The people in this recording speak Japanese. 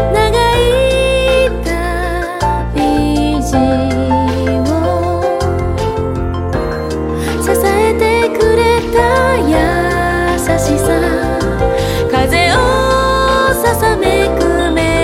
長い旅路を支えてくれた優しさ、風をささめ